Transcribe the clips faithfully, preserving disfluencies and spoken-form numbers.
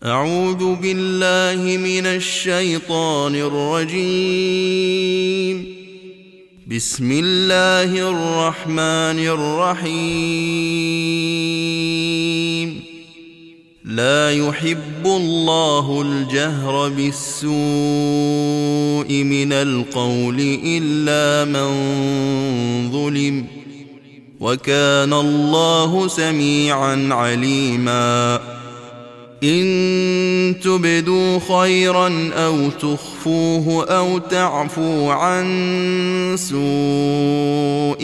أعوذ بالله من الشيطان الرجيم. بسم الله الرحمن الرحيم. لا يحب الله الجهر بالسوء من القول إلا من ظلم، وكان الله سميعا عليما. إن تبدوا خيرا أو تخفوه أو تعفو عن سوء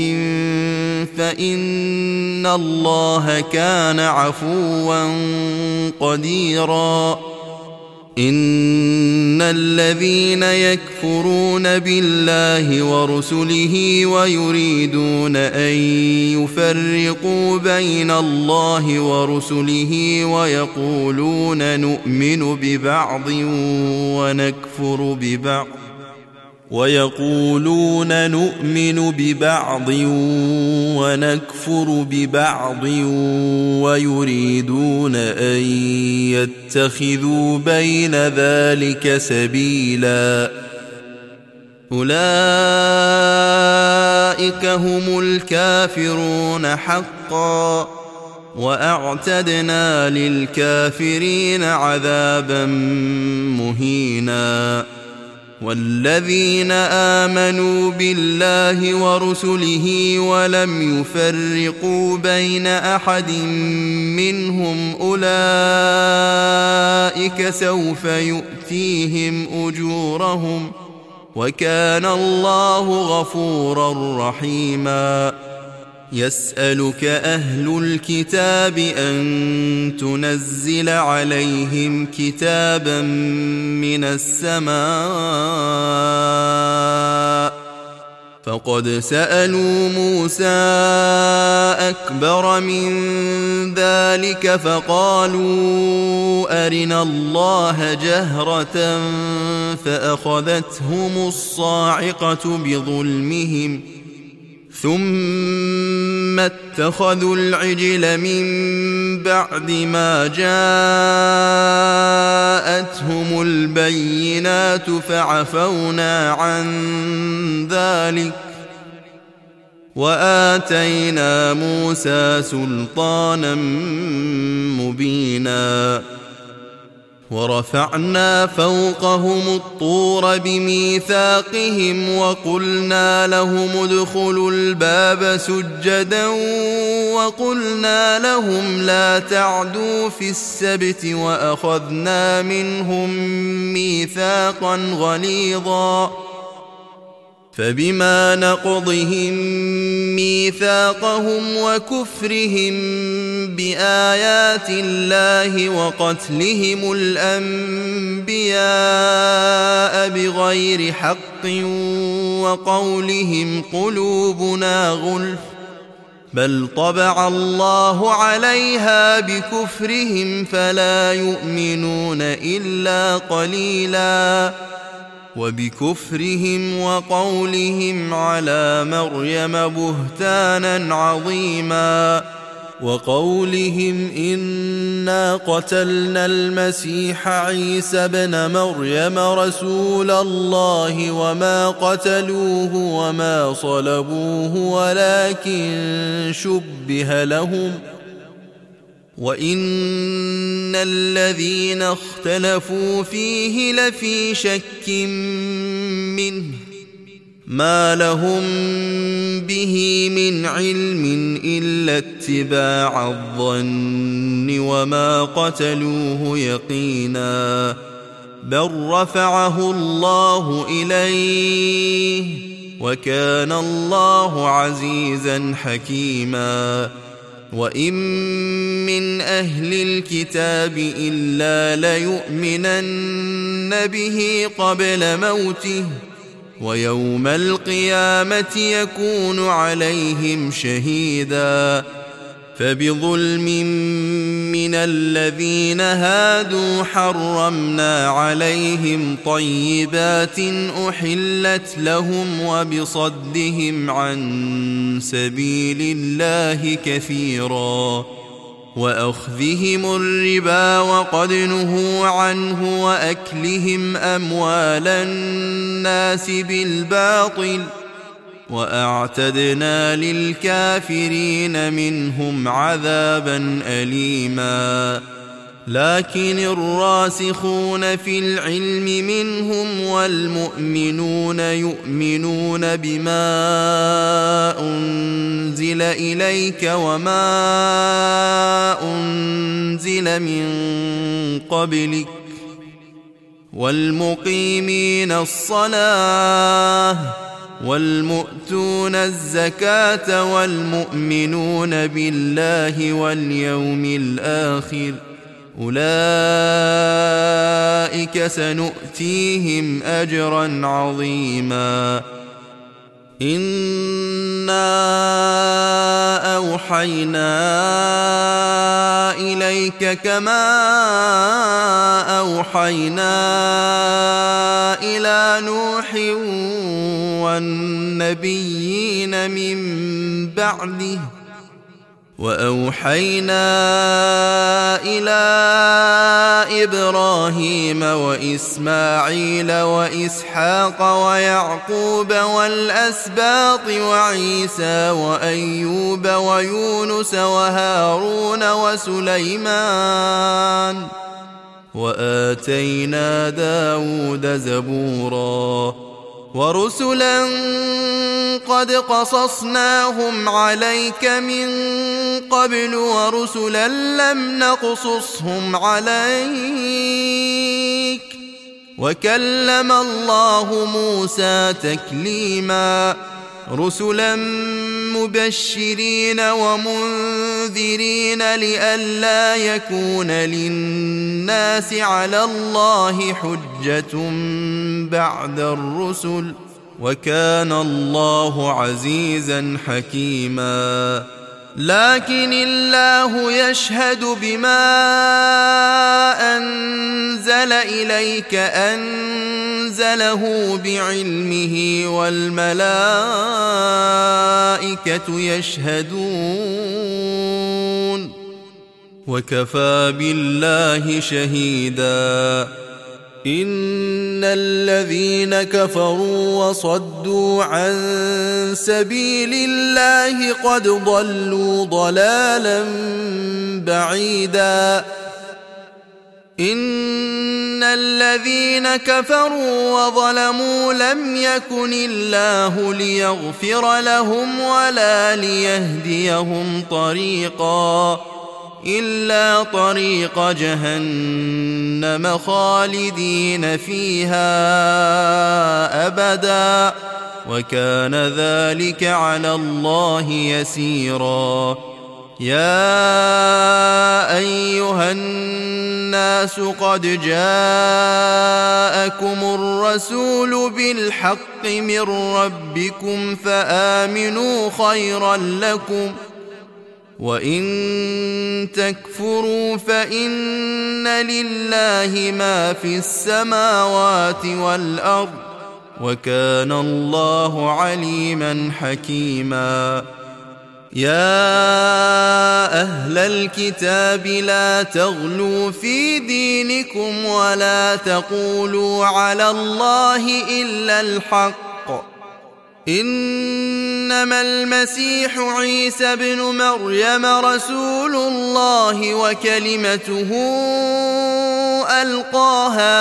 فإن الله كان عفوا قديرا. إن الذين يكفرون بالله ورسله ويريدون أن يفرقوا بين الله ورسله ويقولون نؤمن ببعض ونكفر ببعض ويقولون نؤمن ببعض ونكفر ببعض ويريدون أن يتخذوا بين ذلك سبيلا. أولئك هم الكافرون حقا، وأعتدنا للكافرين عذابا مهينا. والذين آمنوا بالله ورسله ولم يفرقوا بين أحد منهم أولئك سوف يؤتيهم أجورهم، وكان الله غفورا رحيما. يسألك أهل الكتاب أن تنزل عليهم كتابا من السماء، فقد سألوا موسى أكبر من ذلك فقالوا أرنا الله جهرة فأخذتهم الصاعقة بظلمهم ثم اتخذوا العجل من بعد ما جاءتهم البينات فعفونا عن ذلك وآتينا موسى سلطانا مبينا. ورفعنا فوقهم الطور بميثاقهم وقلنا لهم ادخلوا الباب سجدا وقلنا لهم لا تعدوا في السبت وأخذنا منهم ميثاقا غليظا. فبما نقضهم ميثاقهم وكفرهم بآيات الله وقتلهم الأنبياء بغير حق وقولهم قلوبنا غلف بل طبع الله عليها بكفرهم فلا يؤمنون إلا قليلا. وبكفرهم وقولهم على مريم بهتانا عظيما، وقولهم إنا قتلنا المسيح عيسى ابن مريم رسول الله وما قتلوه وما صلبوه ولكن شبه لهم، وإن الذين اختلفوا فيه لفي شك منه ما لهم به من علم إلا اتباع الظن وما قتلوه يقينا بل رفعه الله إليه وكان الله عزيزا حكيما. وإن من أهل الكتاب إلا ليؤمنن به قبل موته ويوم القيامة يكون عليهم شهيدا. فبظلم من الذين هادوا حرمنا عليهم طيبات أحلت لهم وبصدهم عن سبيل الله كثيرا. وأخذهم الربا وقد نهوا عنه وأكلهم أموال الناس بالباطل وأعتدنا للكافرين منهم عذابا أليما لكن الراسخون في العلم منهم والمؤمنون يؤمنون بما أنزل إليك وما أنزل من قبلك والمقيمين الصلاة والمؤتون الزكاة والمؤمنون بالله واليوم الآخر أولئك سنؤتيهم أجرا عظيما إنا أوحينا إليك كما أوحينا إلى نوح والنبيين من بعده وأوحينا إلى إبراهيم وإسماعيل وإسحاق ويعقوب والأسباط وعيسى وأيوب ويونس وهارون وسليمان وآتينا داود زبورا ورسلا قد قصصناهم عليك من قبل ورسلا لم نقصصهم عليك وكلم الله موسى تكليما رسلا مبشرين ومنذرين لئلا يكون للناس على الله حجة بعد الرسل وكان الله عزيزا حكيما لكن الله يشهد بما أنزل إليك أنزله بعلمه والملائكة يشهدون وكفى بالله شهيدا إن الذين كفروا وصدوا عن سبيل الله قد ضلوا ضلالا بعيدا إن الذين كفروا وظلموا لم يكن الله ليغفر لهم ولا ليهديهم طريقا إلا طريق جهنم خالدين فيها أبدا وكان ذلك على الله يسيرا يا أيها الناس قد جاءكم الرسول بالحق من ربكم فآمنوا خيرا لكم وإن تكفروا فإن لله ما في السماوات والأرض وكان الله عليما حكيما يا أهل الكتاب لا تغلوا في دينكم ولا تقولوا على الله إلا الحق إنما المسيح عيسى ابن مريم رسول الله وكلمته ألقاها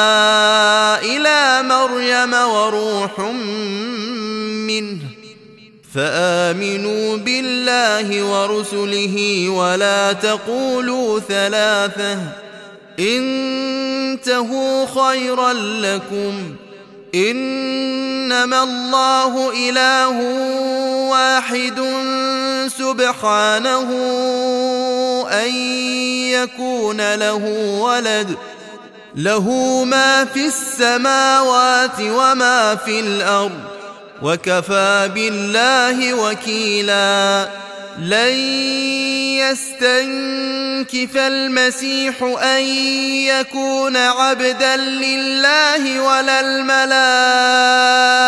إلى مريم وروح منه فآمنوا بالله ورسله ولا تقولوا ثلاثة انتهوا خيرا لكم إنما الله إله واحد سبحانه أن يكون له ولد له ما في السماوات وما في الأرض وكفى بالله وكيلا لن يستنكف المسيح أن يكون عبدا لله ولا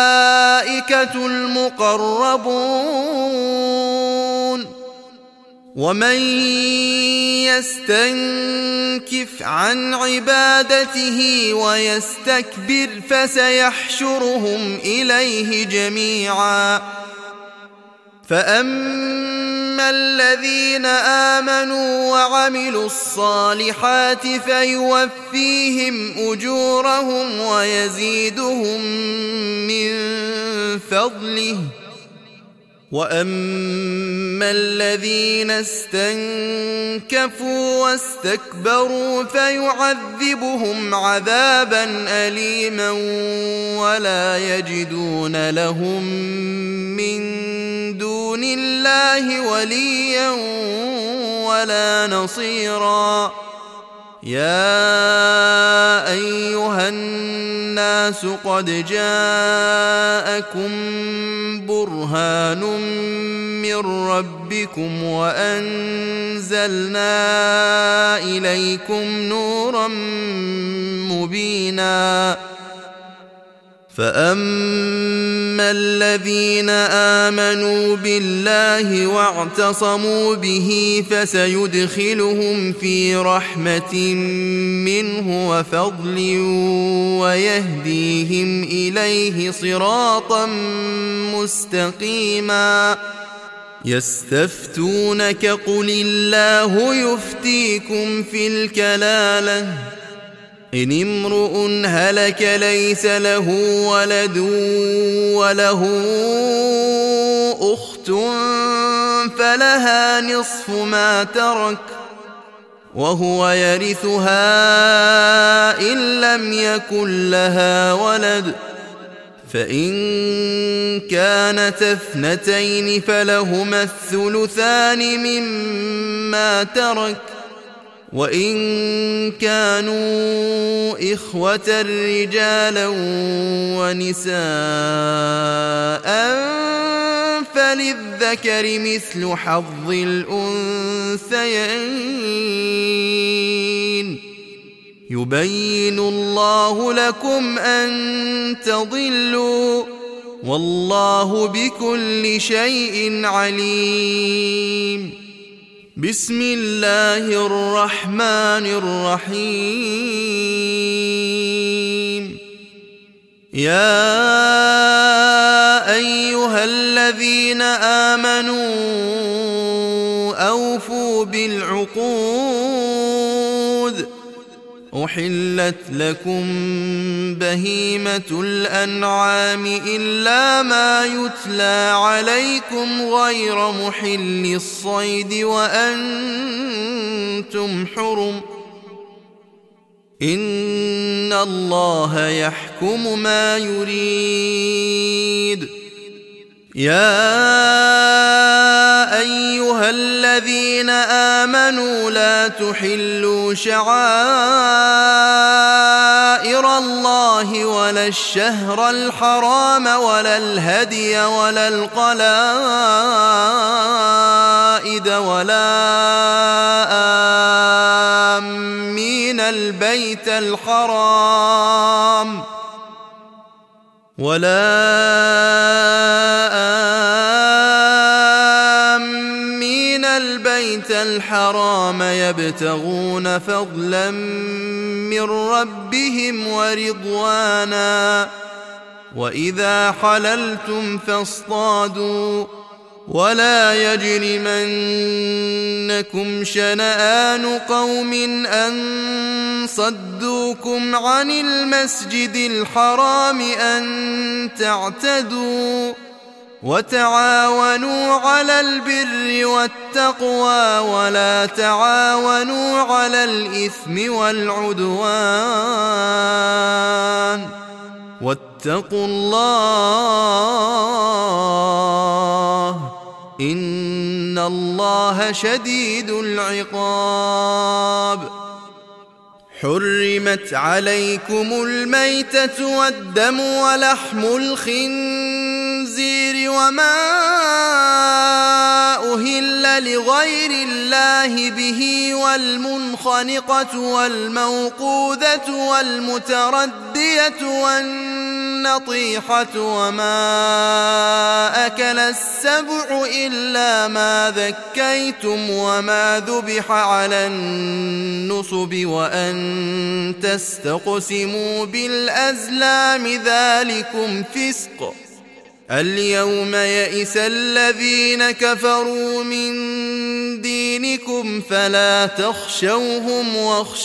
الملائكة المقربون ومن يستنكف عن عبادته ويستكبر فسيحشرهم إليه جميعا فأما الذين آمنوا وعملوا الصالحات فيوفيهم أجورهم ويزيدهم من فضله وأما الذين استنكفوا واستكبروا فيعذبهم عذابا أليما ولا يجدون لهم من دون الله وليا ولا نصيرا يا أيها الناس قد جاءكم برهان من ربكم وأنزلنا إليكم نورا مبينا فأما الذين آمنوا بالله واعتصموا به فسيدخلهم في رحمة منه وفضل ويهديهم إليه صراطا مستقيما يستفتونك قل الله يفتيكم في الكلالة إن امرؤ هلك ليس له ولد وله أخت فلها نصف ما ترك وهو يرثها إن لم يكن لها ولد فإن كانت اثنتين فلهما الثلثان مما ترك وإن كانوا إخوة رجالا ونساء فللذكر مثل حظ الأنثيين يبين الله لكم أن تضلوا والله بكل شيء عليم بسم الله الرحمن الرحيم يا أيها الذين آمنوا أوفوا بالعقود أحلت لكم بهيمة الأنعام إلا ما يتلى عليكم غير محل الصيد وأنتم حرم إن الله يحكم ما يريد يا أيها الذين آمنوا لا تحلوا شعائر الله ولا الشهر الحرام ولا الهدي ولا القلائد ولا آمين البيت الحرام ولا آمين البيت الحرام يبتغون فضلا من ربهم ورضوانا وإذا حللتم فاصطادوا ولا يجرمنكم شنآن قوم أن صدوكم عن المسجد الحرام أن تعتدوا وتعاونوا على البر والتقوى ولا تعاونوا على الإثم والعدوان واتقوا الله إن الله شديد العقاب حرمت عليكم الميتة والدم ولحم الخنزير وما أهل لغير الله به والمنخنقة والموقوذة والمتردية والنطيحة النطيحة وما أكل السبع إلا ما ذكيتم وما ذبح على النصب وأن تستقسموا بالأزلام ذلكم فسق. اليوم يئس الذين كفروا من دينكم فلا تخشوهم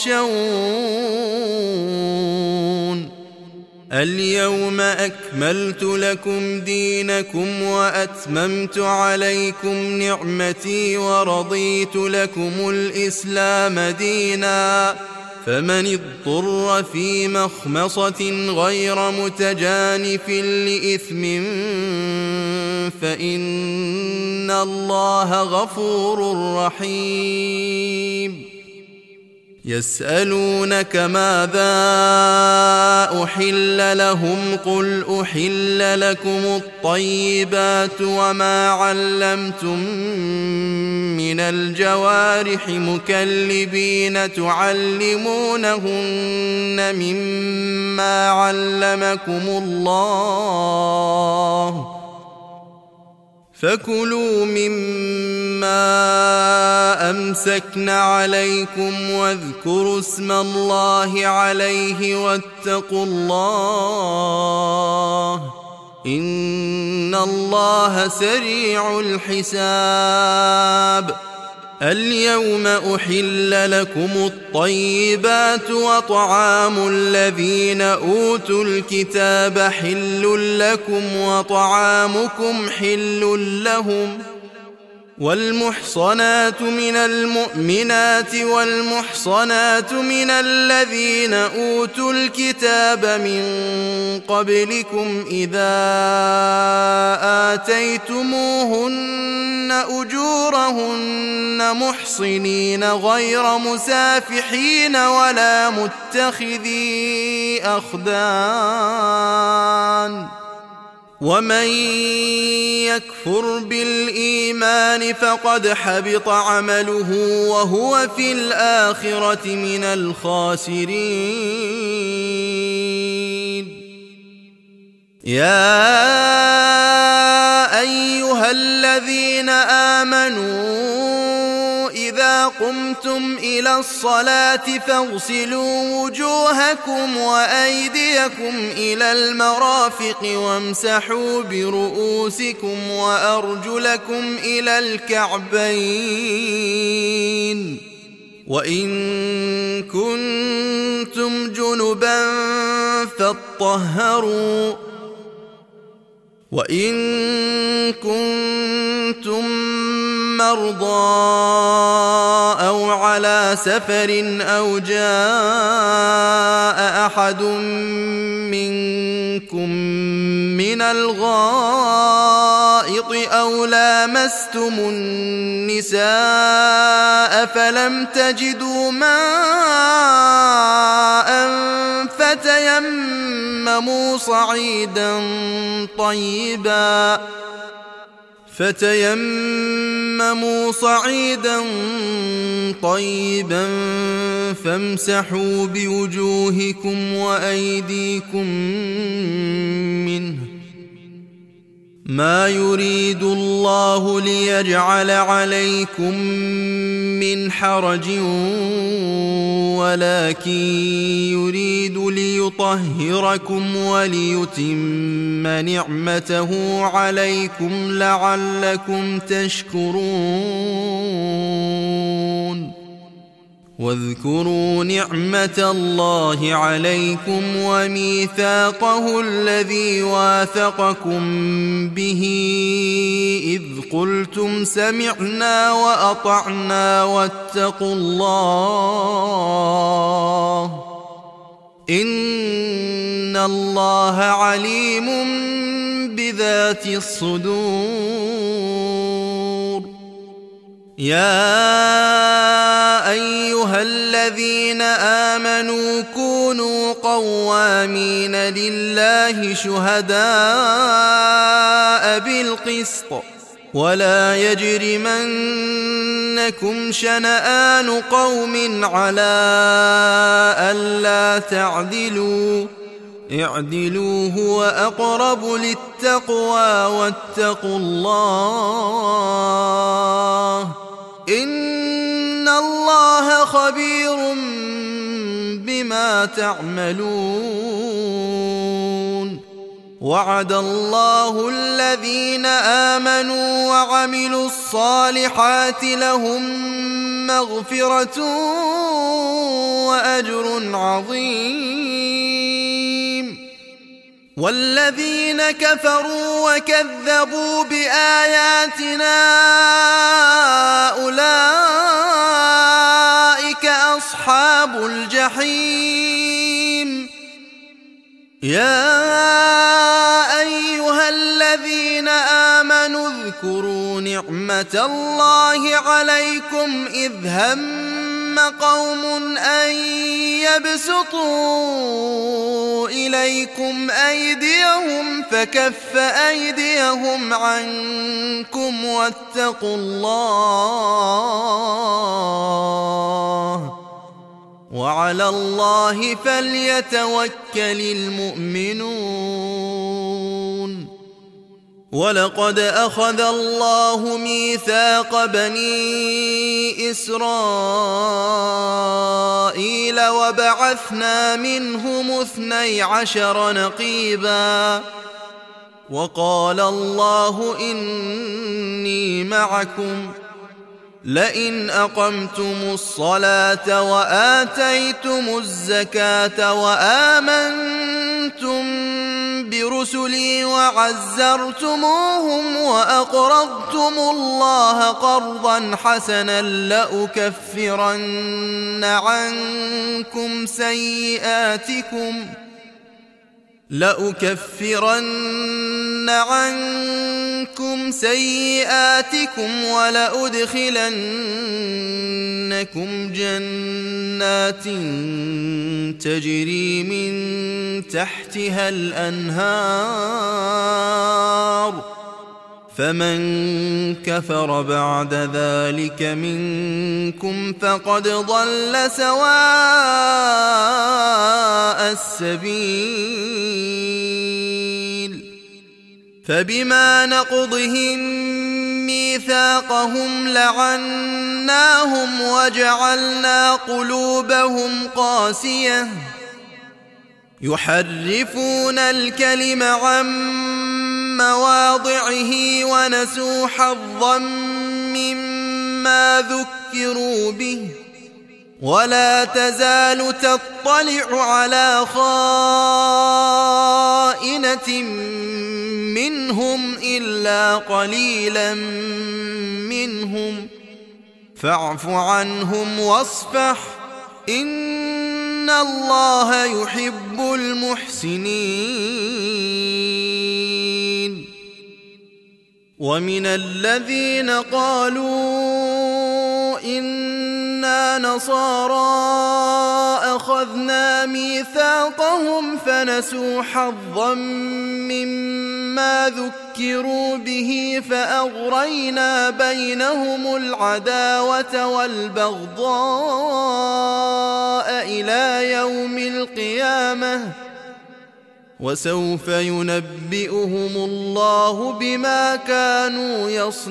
واخشون. اليوم أكملت لكم دينكم وأتممت عليكم نعمتي ورضيت لكم الإسلام دينا. فمن اضطر في مخمصة غير متجانف لإثم فإن الله غفور رحيم. يسألونك ماذا أحل لهم قل أحل لكم الطيبات وما علمتم من الجوارح مكلبين تعلمونهن مما علمكم الله فكلوا مما أمسكن عليكم واذكروا اسم الله عليه واتقوا الله إن الله سريع الحساب. اليوم أحل لكم الطيبات وطعام الذين أوتوا الكتاب حل لكم وطعامكم حل لهم والمحصنات من المؤمنات والمحصنات من الذين أوتوا الكتاب من قبلكم إذا آتيتموهن أجورهن محصنين غير مسافحين ولا متخذي أخدان. ومن يكفر بالإيمان فقد حبط عمله وهو في الآخرة من الخاسرين. يا أيها الذين آمنوا إذا قمتم إلى الصلاة فاغسلوا وجوهكم وأيديكم إلى المرافق وامسحوا برؤوسكم وأرجلكم إلى الكعبين وإن كنتم جنبا فاطهروا وإن كنتم مرضى أو على سفر أو جاء أحد منكم من الغائط أو لامستم النساء فلم تجدوا ماء فتيمموا صعيدا طيبا فتيمموا صعيدا طيبا فامسحوا بوجوهكم وأيديكم منه ما يريد الله ليجعل عليكم من حرج ولكن يريد ليطهركم وليتم نعمته عليكم لعلكم تشكرون. واذكروا نعمة الله عليكم وميثاقه الذي واثقكم به إذ قلتم سمعنا وأطعنا واتقوا الله إن الله عليم بذات الصدور. يا أيها الذين آمنوا كونوا قوامين لله شهداء بالقسط ولا يجرمنكم شنآن قوم على ألا تعدلوا اعدلوا هو أقرب للتقوى واتقوا الله إن الله خبير بما تعملون. وعد الله الذين آمنوا وعملوا الصالحات لهم مغفرة وأجر عظيم. والذين كفروا وكذبوا بآياتنا أولئك أصحاب الجحيم. يا أيها الذين آمنوا اذكروا نعمة الله عليكم إذ هم قوم أن يبسطوا إليكم أيديهم فكف أيديهم عنكم واتقوا الله وعلى الله فليتوكل المؤمنون. ولقد أخذ الله ميثاق بني إسرائيل وبعثنا منهم اثني عشر نقيبا وقال الله إني معكم لئن أقمتم الصلاة وآتيتم الزكاة وآمنتم برسلي وعزرتموهم وأقرضتم الله قرضا حسنا لأكفرن عنكم سيئاتكم لأكفرن عنكم سيئاتكم ولأدخلنكم جنات تجري من تحتها الأنهار فمن كفر بعد ذلك منكم فقد ضل سواء السبيل. فبما نقضهم ميثاقهم لعناهم وجعلنا قلوبهم قاسية يحرفون الكلم عن مواضعه ونسوا حظا مما ذكروا به ولا تزال تطلع على خائنة منهم إلا قليلا منهم فاعف عنهم واصفح إن الله يحب المحسنين. ومن الذين قالوا إنا نصارى أخذنا ميثاقهم فنسوا حظا مما ذكروا به فأغرينا بينهم العداوة والبغضاء إلى يوم القيامة وسوف ينبئهم الله بما كانوا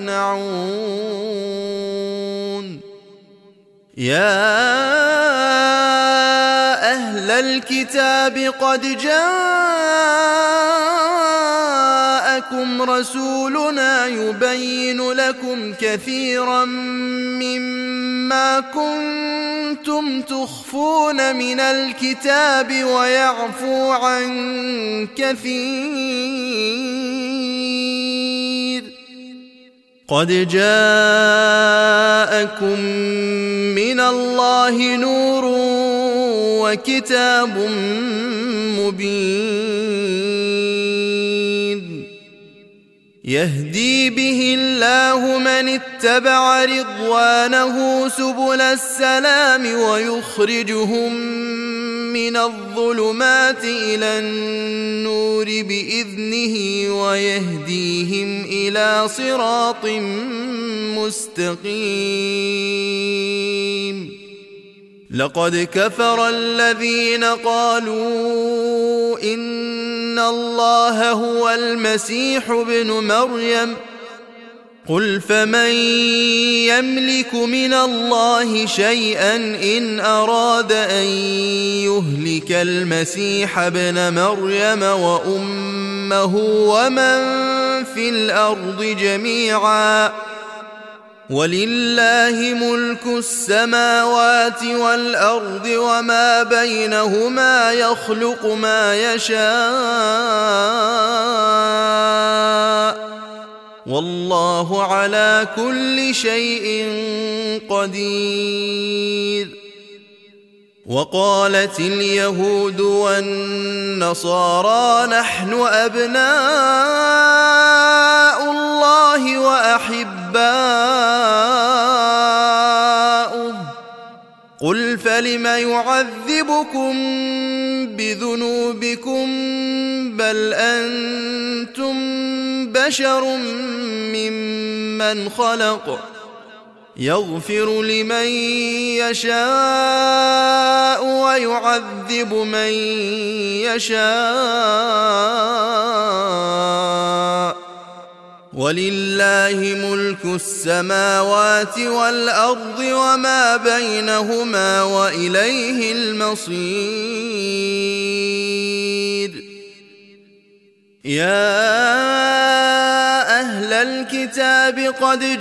يصنعون. يا أهل الكتاب قد جاءكم رسولنا يبين لكم كثيرا مما كنتم تخفون من الكتاب ويعفو عن كثير. قد جاءكم من الله نور وكتاب مبين يهدي به الله من اتبع رضوانه سبل السلام ويخرجهم من الظلمات إلى النور بإذنه ويهديهم إلى صراط مستقيم. لقد كفر الذين قالوا إن الله هو المسيح ابن مريم قل فمن يملك من الله شيئا إن أراد أن يهلك المسيح ابن مريم وأمه ومن في الأرض جميعا ولله ملك السماوات والأرض وما بينهما يخلق ما يشاء والله على كل شيء قدير. وقالت اليهود والنصارى نحن أبناء الله وأحباؤه قل فلم يعذبكم بذنوبكم بل أنتم بشر ممن خلق يغفر لمن يشاء ويعذب من يشاء ولله ملك السماوات والأرض وما بينهما وإليه المصير. يا أهل الكتاب قد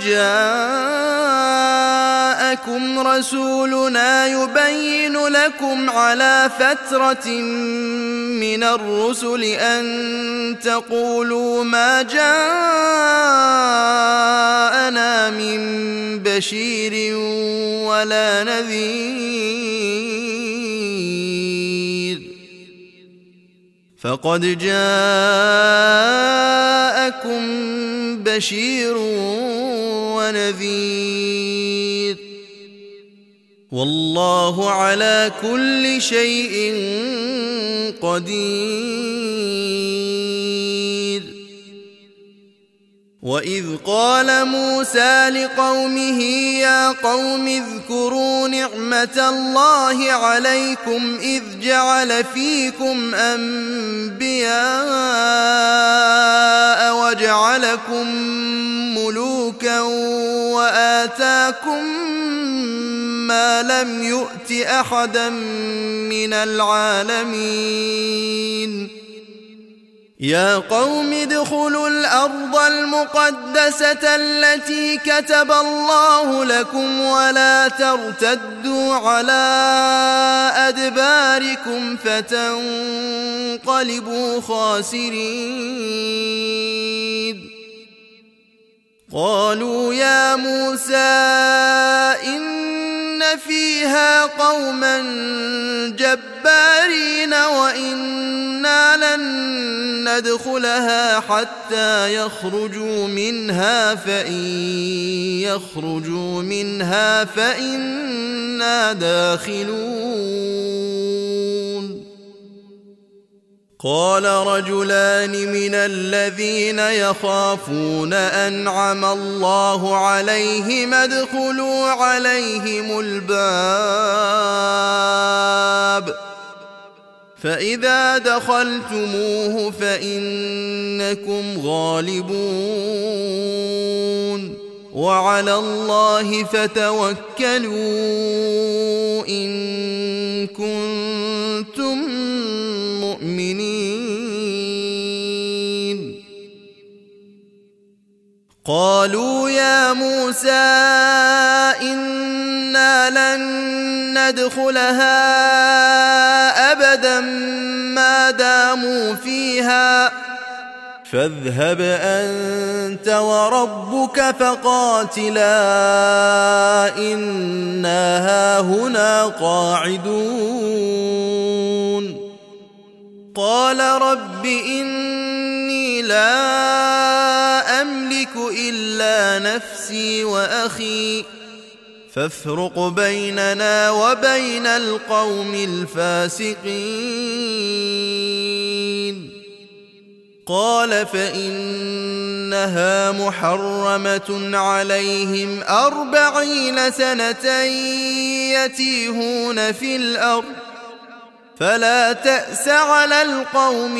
جاءكم رسولنا يبين لكم على فترة من الرسل أن تقولوا ما جاءنا من بشير ولا نذير فقد جاءكم بشير ونذير والله على كل شيء قدير. وإذ قال موسى لقومه يا قوم اذكروا نعمة الله عليكم إذ جعل فيكم أنبياء وجعلكم ملوكا وآتاكم ما لم يؤت أحدا من العالمين. يا قوم ادخلوا الأرض المقدسة التي كتب الله لكم ولا ترتدوا على أدباركم فتنقلبوا خاسرين. قالوا يا موسى إن فيها قوما جبارين وإنا لن ندخلها حتى يخرجوا منها فإن يخرجوا منها فإنا داخلون. قال رجلان من الذين يخافون أنعم الله عليهم ادخلوا عليهم الباب فإذا دخلتموه فإنكم غالبون وعلى الله فتوكلوا إن كنتم مؤمنين. قالوا يا موسى إنا لن ندخلها أبدا ما داموا فيها فاذهب أنت وربك فقاتلا إنا هاهنا قاعدون. قال رب إني لا أملك إلا نفسي وأخي فافرق بيننا وبين القوم الفاسقين. قال فإنها محرمة عليهم أربعين سنة يتيهون في الأرض فلا تأس على القوم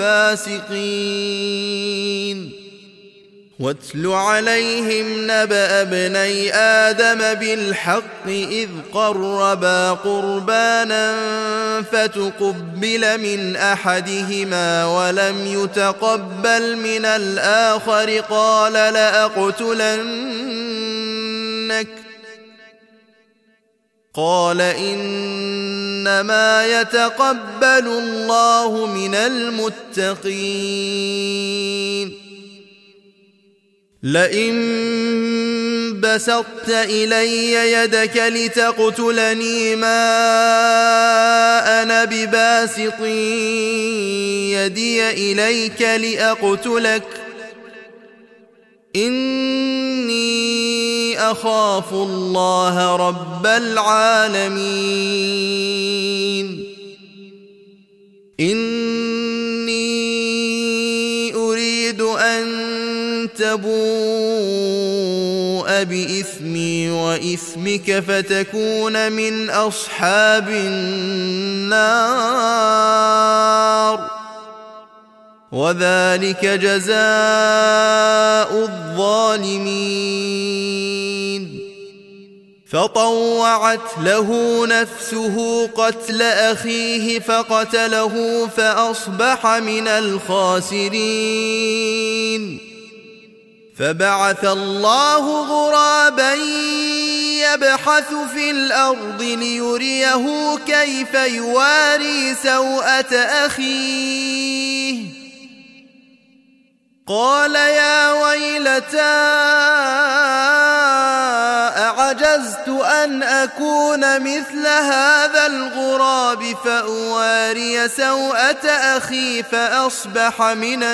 الفاسقين واتل عليهم نبأ ابني آدم بالحق إذ قربا قربانا فتقبل من أحدهما ولم يتقبل من الآخر قال لأقتلنك قال إنما يتقبل الله من المتقين لئن بسطت إلي يدك لتقتلني ما أنا بباسط يدي إليك لأقتلك إني أخاف الله رب العالمين إني أريد أن تبوء بإثمي وإثمك فتكون من أصحاب النار وذلك جزاء الظالمين فطوعت له نفسه قتل أخيه فقتله فأصبح من الخاسرين فبعث الله غرابا يبحث في الأرض ليريه كيف يواري سوءة أخيه قال يا ويلتى أعجزت أن أكون مثل هذا الغراب فأواري سوءة أخي فأصبح من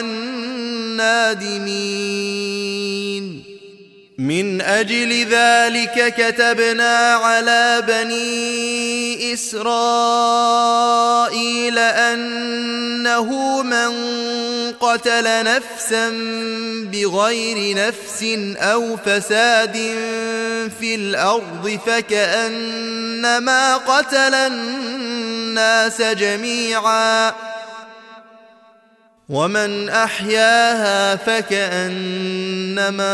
النادمين من أجل ذلك كتبنا على بني إسرائيل أنه من قتل نفسا بغير نفس أو فساد في الأرض فكأنما قتل الناس جميعا ومن أحياها فكأنما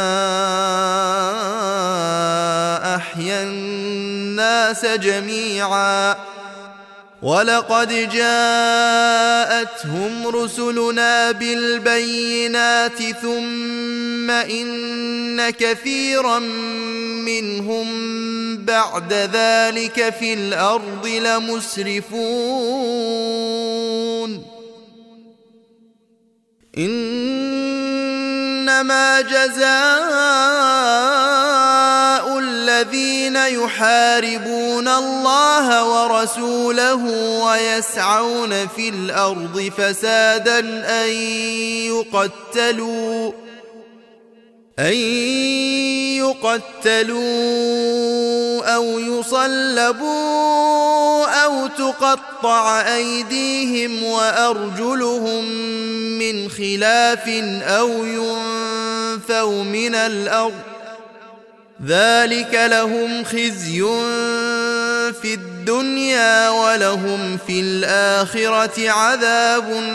أحيا الناس جميعا ولقد جاءتهم رسلنا بالبينات ثم إن كثيرا منهم بعد ذلك في الأرض لمسرفون إنما جزاء الذين يحاربون الله ورسوله ويسعون في الأرض فسادا أن يقتلوا أن يقتلوا أو يصلبوا أو تقطع أيديهم وأرجلهم من خلاف أو ينفوا من الأرض ذلك لهم خزي في الدنيا ولهم في الآخرة عذاب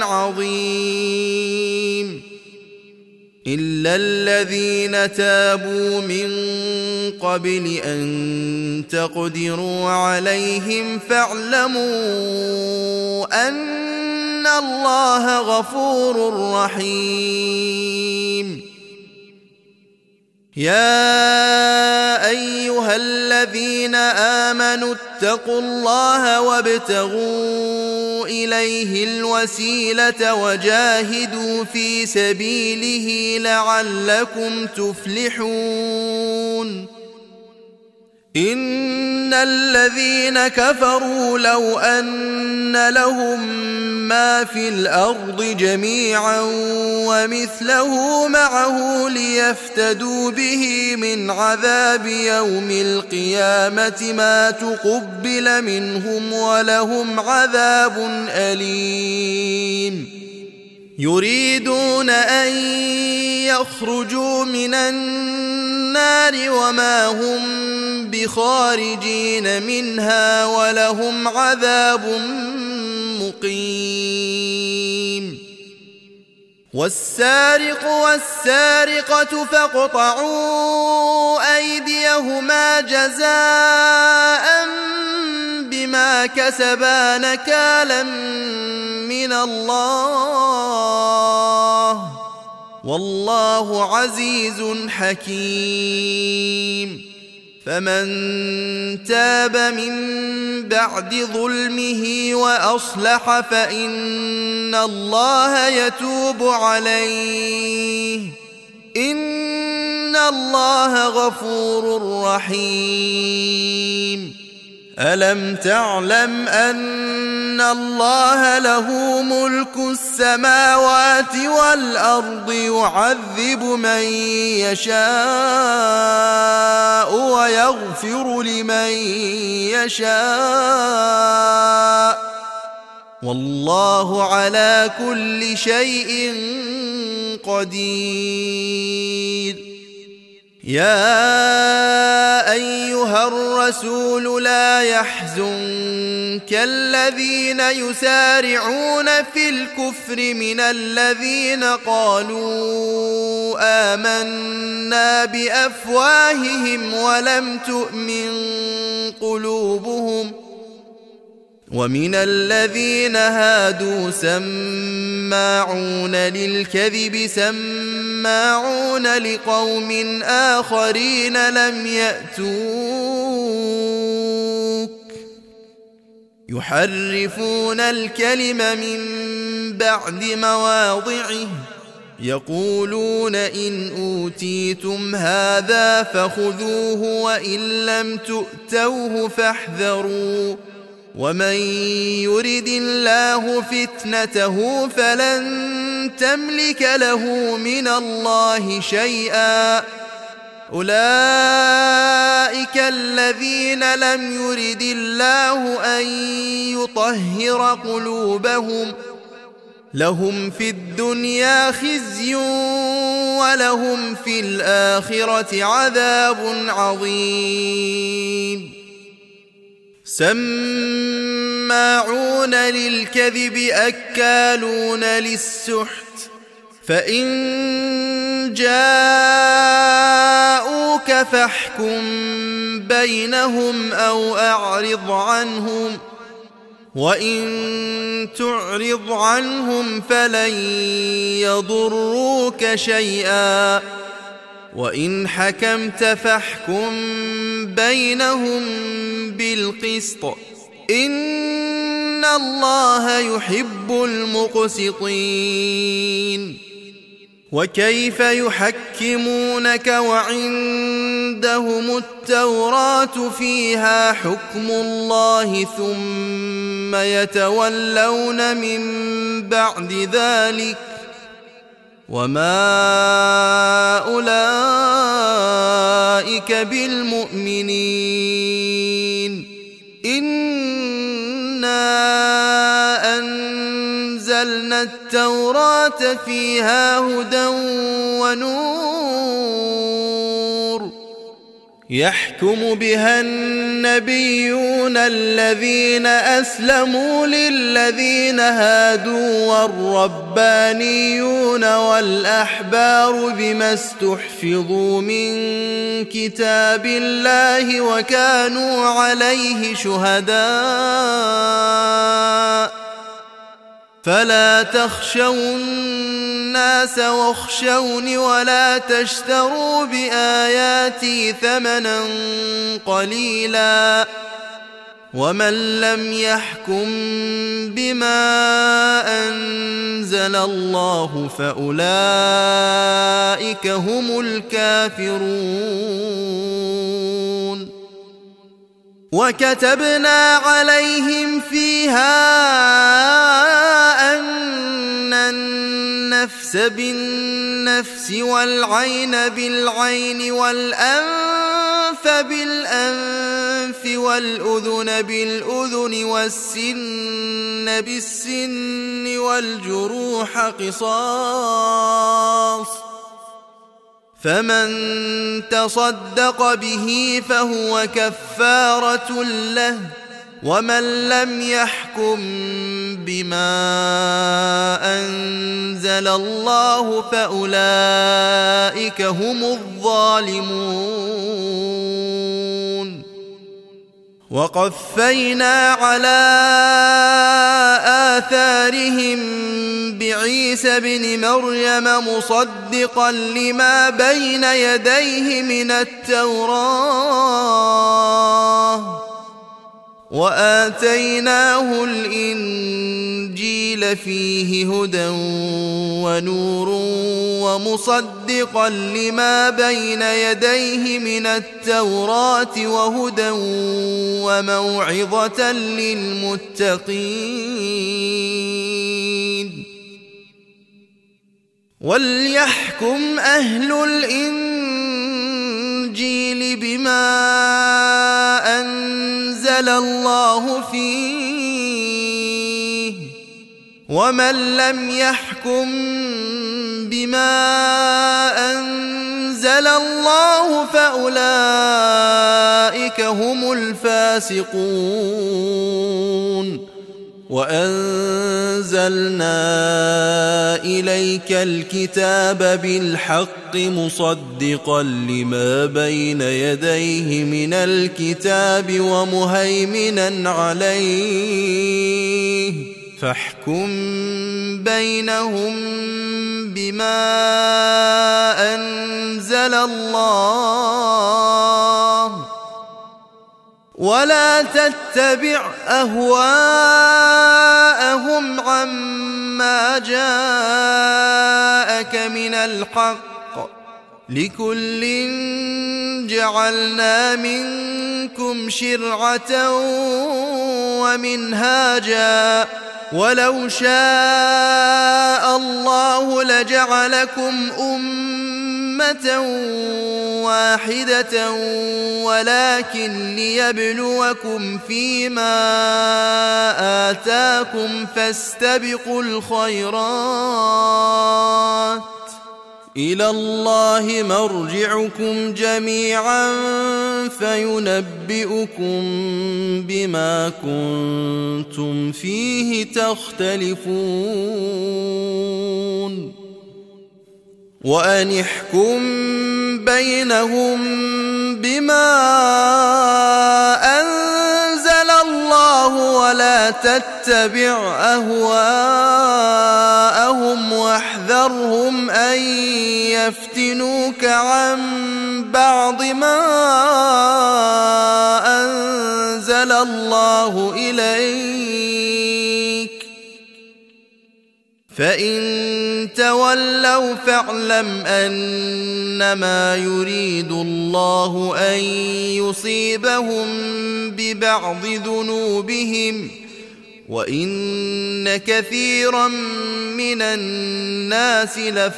عظيم إلا الذين تابوا من قبل أن تقدروا عليهم فاعلموا أن الله غفور رحيم يا أيها الذين آمنوا اتقوا الله وابتغوا إليه الوسيلة وجاهدوا في سبيله لعلكم تفلحون إن الذين كفروا لو أن لهم ما في الأرض جميعا ومثله معه ليفتدوا به من عذاب يوم القيامة ما تقبل منهم ولهم عذاب أليم يريدون أن يخرجوا من النار وما هم بخارجين منها ولهم عذاب مقيم. والسارق والسارقة فاقطعوا أيديهما جزاء بما كسبا نكالا من الله والله عزيز حكيم. فمن تاب من بعد ظلمه وأصلح فإن الله يتوب عليه إن الله غفور رحيم. ألم تعلم أن الله له ملك السماوات والأرض يعذب من يشاء ويغفر لمن يشاء والله على كل شيء قدير. يا أيها الرسول لا يحزنك الذين يسارعون في الكفر من الذين قالوا آمنا بأفواههم ولم تؤمن قلوبهم ومن الذين هادوا سماعون للكذب سماعون لقوم آخرين لم يأتوك يحرفون الكلم من بعد مواضعه يقولون إن أوتيتم هذا فخذوه وإن لم تؤتوه فاحذروا ومن يرد الله فتنته فلن تملك له من الله شيئا أولئك الذين لم يرد الله أن يطهر قلوبهم لهم في الدنيا خزي ولهم في الآخرة عذاب عظيم. سماعون للكذب أكالون للسحت فإن جاءوك فاحكم بينهم أو أعرض عنهم وإن تعرض عنهم فلن يضروك شيئا وإن حكمت فاحكم بينهم بالقسط إن الله يحب المقسطين. وكيف يحكمونك وعندهم التوراة فيها حكم الله ثم يتولون من بعد ذلك وما أولئك بالمؤمنين. إنا أنزلنا التوراة فيها هدى ونور يحكم بها النبيون الذين أسلموا للذين هادوا والربانيون والأحبار بما استحفظوا من كتاب الله وكانوا عليه شهداء فلا تخشوا الناس واخشوني ولا تشتروا بآياتي ثمنا قليلا ومن لم يحكم بما أنزل الله فأولئك هم الكافرون. وكتبنا عليهم فيها أن النفس بالنفس والعين بالعين والأنف الأنف بالأنف والأذن بالأذن والسن بالسن والجروح قصاص، فمن تصدق به فهو كفارة له، ومن لم يحكم بما أنزل الله فأولئك هم الظالمون. وقفينا على آثارهم بعيسى بن مريم مصدقا لما بين يديه من التوراة، وآتيناه الإنجيل فيه هدى ونور ومصدقا لما بين يديه من التوراة وهدى وموعظة للمتقين. وليحكم أهل الإنجيل بما أنزل الله فيه، ومن لم يحكم بما أنزل الله فأولئك هم الفاسقون. وأنزلنا إليك الكتاب بالحق مصدقا لما بين يديه من الكتاب ومهيمنا عليه، فاحكم بينهم بما أنزل الله، ولا تتبع أهواءهم عما جاءك من الحق، لكل جعلنا منكم شرعة ومنهاجا، ولو شاء الله لجعلكم أمة واحدة ولكن ليبلوكم فيما آتاكم فاستبقوا الخيرات، إلى الله مرجعكم جميعا فينبئكم بما كنتم فيه تختلفون. وأن احكم بينهم بما أنزل الله ولا تتبع أهواءهم واحذرهم أن يفتنوك عن بعض ما أنزل الله إليك، فإن تولوا فاعلم أنما يريد الله أن يصيبهم ببعض ذنوبهم، وإن كثيرا من الناس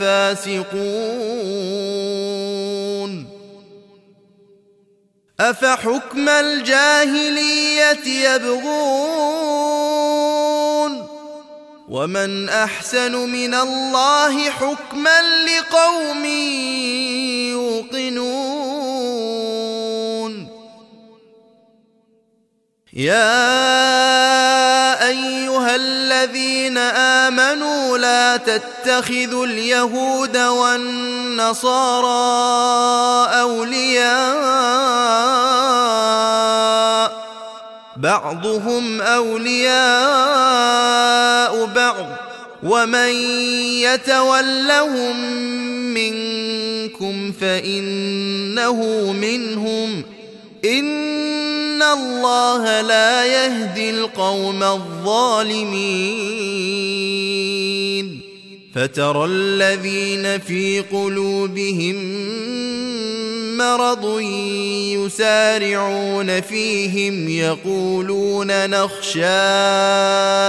لفاسقون. أفحكم الجاهلية يبغون، ومن أحسن من الله حكما لقوم يوقنون. يا أيها الذين آمنوا لا تتخذوا اليهود والنصارى أولياء، بعضهم أولياء بعض، ومن يتولهم منكم فإنه منهم، إن الله لا يهدي القوم الظالمين. فترى الذين في قلوبهم مرض يسارعون فيهم يقولون نخشى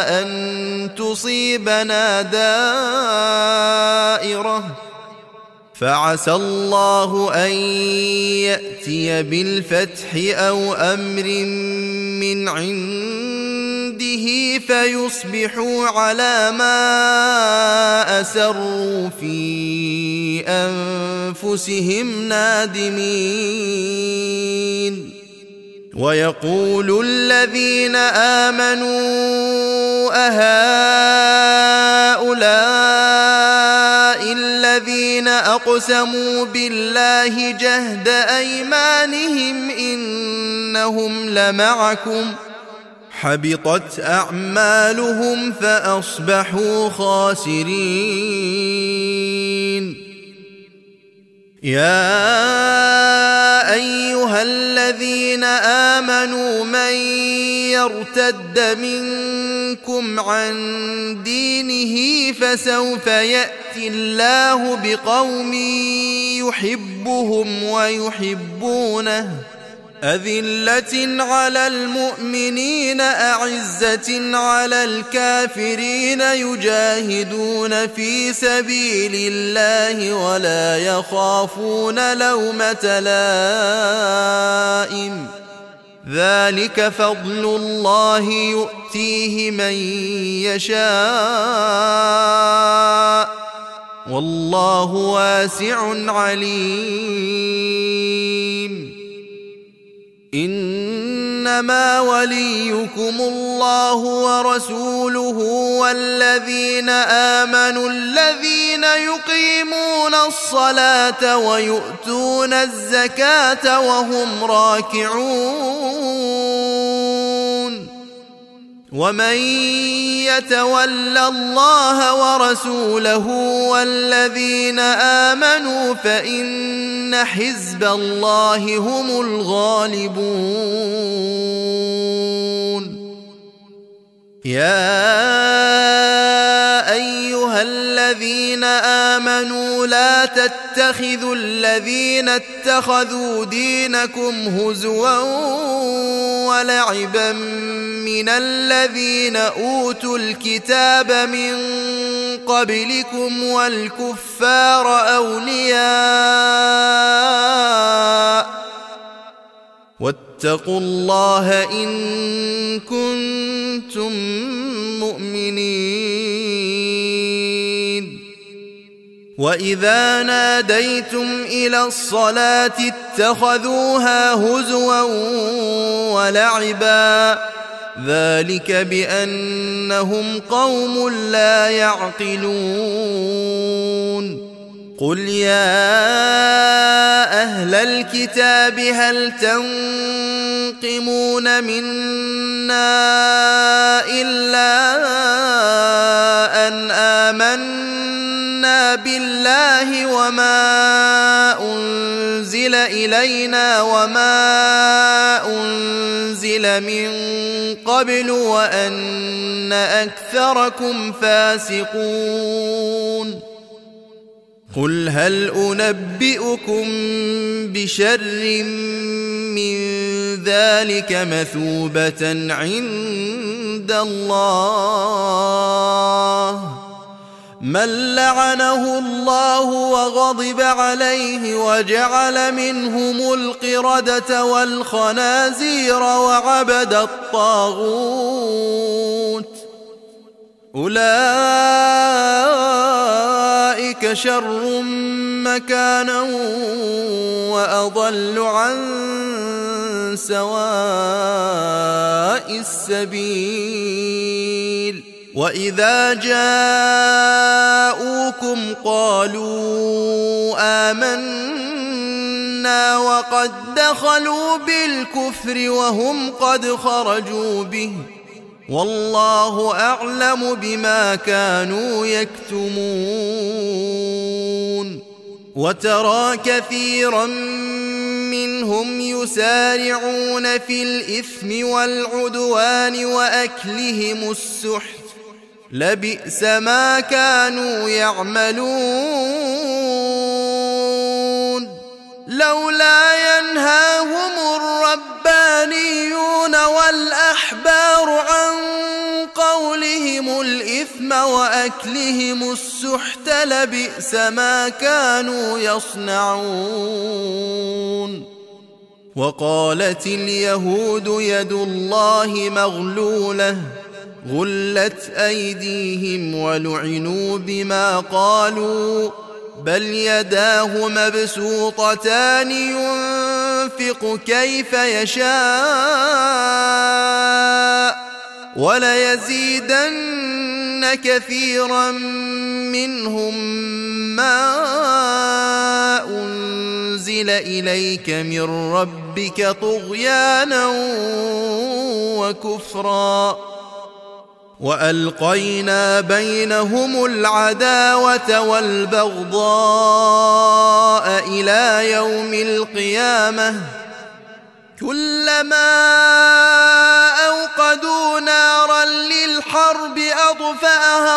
أن تصيبنا دائرة فعسى الله أن يأتي بالفتح أو أمر من عنده فيصبحوا على ما أسروا في أنفسهم نادمين. ويقول الذين آمنوا أهؤلاء الذين أقسموا بالله جهد أيمانهم إنهم لمعكم حبطت أعمالهم فأصبحوا خاسرين. يا أيها الذين آمنوا من يرتد منكم عن دينه فسوف يأتي الله بقوم يحبهم ويحبونه أذلة على المؤمنين أعزة على الكافرين يجاهدون في سبيل الله ولا يخافون لومة لائم ذلك فضل الله يؤتيه من يشاء والله واسع عليم. إنما وليكم الله ورسوله والذين آمنوا الذين يقيمون الصلاة ويؤتون الزكاة وهم راكعون. ومن يتول الله ورسوله والذين آمنوا فإن حزب الله هم الغالبون. يا أيها الذين آمنوا لا تتخذوا الذين اتخذوا دينكم هزوا ولعبا من الذين أوتوا الكتاب من قبلكم والكفار أولياء واتقوا الله إن كنتم مؤمنين. وإذا ناديتم إلى الصلاة اتخذوها هزوا ولعبا ذلك بأنهم قوم لا يعقلون. قل يا أهل الكتاب هل تنقمون منا إلا أن آمنا بالله وما أنزل إلينا وما أنزل من قبل وأن أكثركم فاسقون. قل هل أنبئكم بشر من ذلك مثوبة عند الله من لعنه الله وغضب عليه وجعل منهم القردة والخنازير وعبد الطاغوت أولئك شر مكانا وأضل عن سواء السبيل. وإذا جاءوكم قالوا آمنا وقد دخلوا بالكفر وهم قد خرجوا به والله أعلم بما كانوا يكتمون. وترى كثيرا منهم يسارعون في الإثم والعدوان وأكلهم السحت لبئس ما كانوا يعملون. لولا ينهاهم الربانيون الربانيون والأحبار عن قولهم الإثم وأكلهم السحت لبئس ما كانوا يصنعون. وقالت اليهود يد الله مغلولة غلت أيديهم ولعنوا بما قالوا بل يداه مبسوطتان ينفق كيف يشاء وليزيدن كثيرا منهم ما أنزل إليك من ربك طغيانا وكفرا وألقينا بينهم العداوة والبغضاء إلى يوم القيامة كلما أوقدوا نارا للحرب أطفأها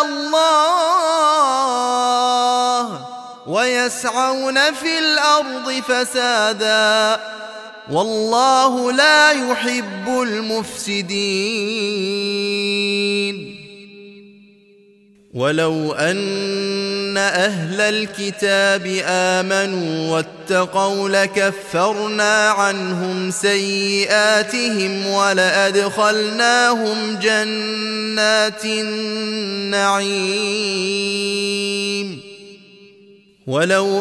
الله ويسعون في الأرض فسادا والله لا يحب المفسدين. ولو أن أهل الكتاب آمنوا واتقوا لكفرنا عنهم سيئاتهم ولأدخلناهم جنات النعيم. ولو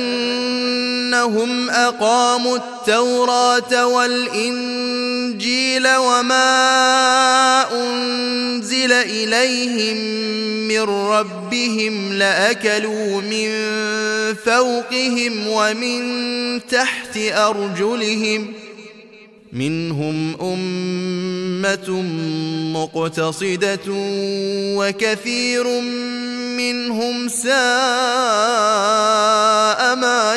أنهم أقاموا التوراة والإنجيل وما أنزل إليهم من ربهم لأكلوا من فوقهم ومن تحت أرجلهم منهم أمة مقتصدة وكثير منهم ساء ما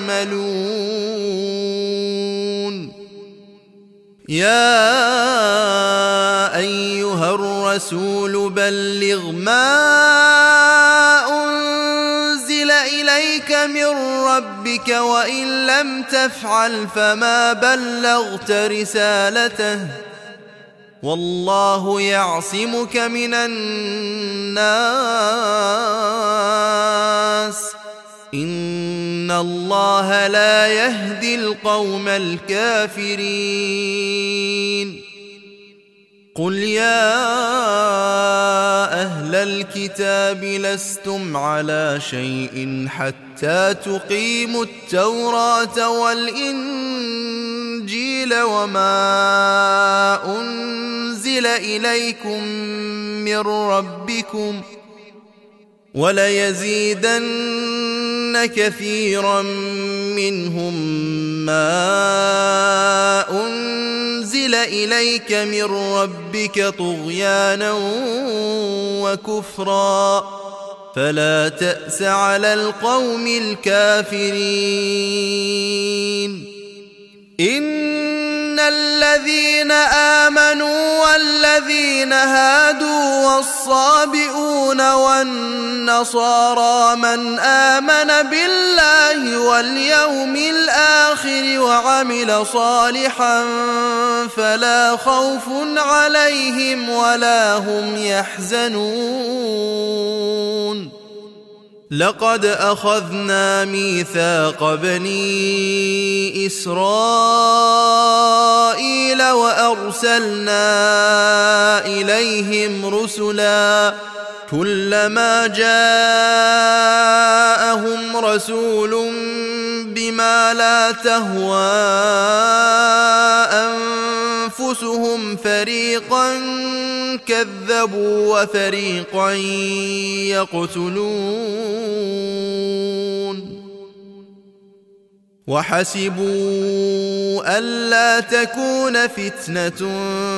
يعملون. يا أيها الرسول بلغ ما أنزل إليك من ربك وإن لم تفعل فما بلغت رسالته والله يعصمك من الناس إن الله لا يهدي القوم الكافرين. قل يا أهل الكتاب لستم على شيء حتى تقيموا التوراة والإنجيل وما أنزل إليكم من ربكم وليزيدن كثيرا منهم ما أنزل إليك من ربك طغيانا وكفرا فلا تأس على القوم الكافرين. إن الذين آمنوا والذين هادوا والصابئون والنصارى من آمن بالله واليوم الآخر وعمل صالحا فلا خوف عليهم ولا هم يحزنون. لقد أخذنا ميثاق بني إسرائيل وأرسلنا إليهم رسلا كلما جاءهم رسول بما لا تهوى أنفسهم فريقا كذبوا وفريقا يقتلون. وحسبوا ألا تكون فتنة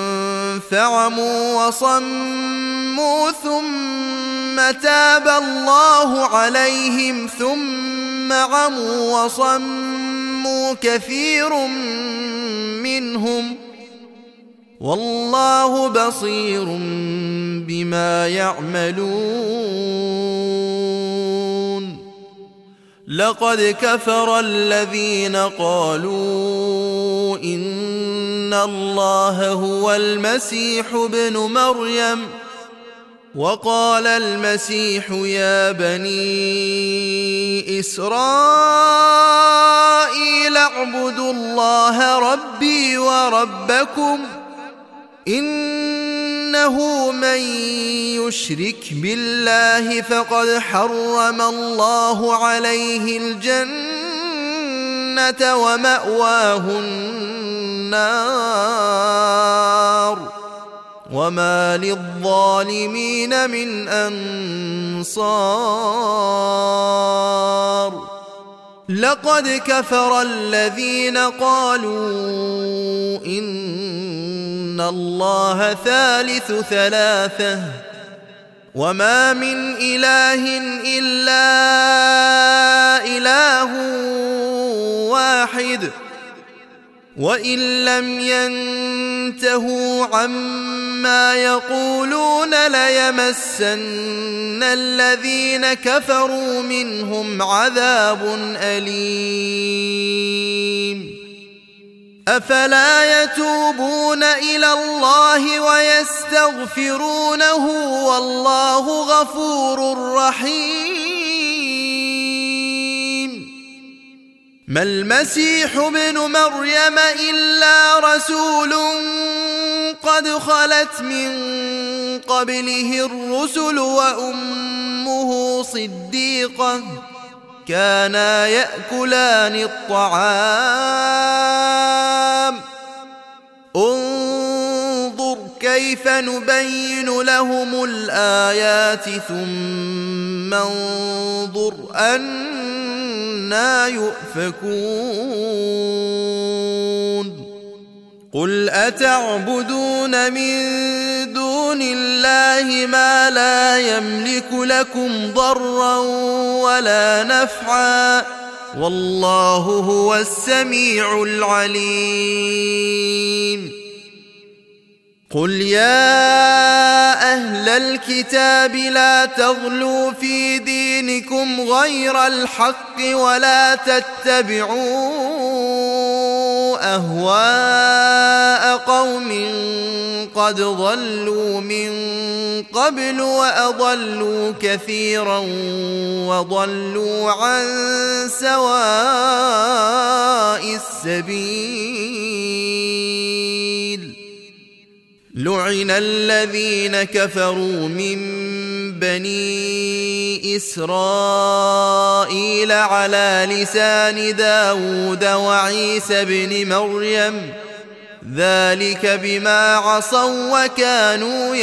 فعموا وصموا ثم تاب الله عليهم ثم عموا وصموا كثير منهم والله بصير بما يعملون. لقد كفر الذين قالوا إن إن الله هو المسيح ابن مريم. وقال المسيح يا بني إسرائيل اعبدوا الله ربي وربكم إنه من يشرك بالله فقد حرم الله عليه الجنة ومأواه النار وما للظالمين من أنصار. لقد كفر الذين قالوا إن الله ثالث ثلاثة وما من إله إلا إله واحد وإن لم ينتهوا عما يقولون ليمسن الذين كفروا منهم عذاب أليم. أفلا يتوبون إلى الله ويستغفرونه والله غفور رحيم. ما المسيح ابن مريم إلا رسول قد خلت من قبله الرسل وأمه صديقة كانا يأكلان الطعام انظر كيف نبين لهم الآيات ثم انظر أنى يؤفكون. قل أتعبدون من دون الله ما لا يملك لكم ضرا ولا نفعا والله هو السميع العليم. قل يا أهل الكتاب لا تغلوا في دينكم غير الحق ولا تتبعوا أهواء قوم قد ضلوا من قبل وأضلوا كثيرا وضلوا عن سواء السبيل. لعن الذين كفروا من بني إسرائيل على لسان داود وعيسى بن مريم ذلك بما عصوا وكانوا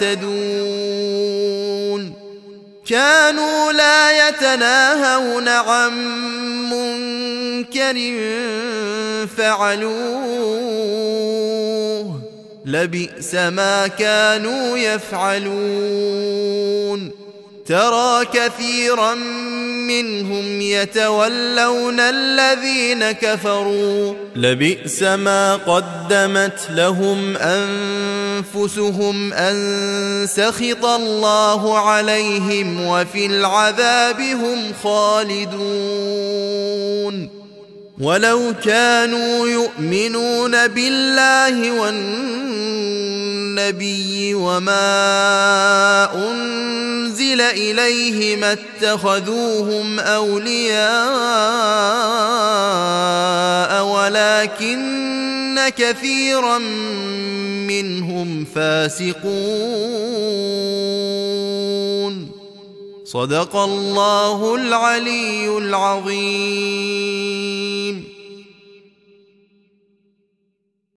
يعتدون. كانوا لا يتناهون عن منكر فعلوه لبئس ما كانوا يفعلون. ترى كثيرا منهم يتولون الذين كفروا لبئس ما قدمت لهم أنفسهم أن سخط الله عليهم وفي العذاب هم خالدون. ولو كانوا يؤمنون بالله والنبي وما أنزل إليه ما اتخذوهم أولياء ولكن كثيرا منهم فاسقون. صدق الله العلي العظيم.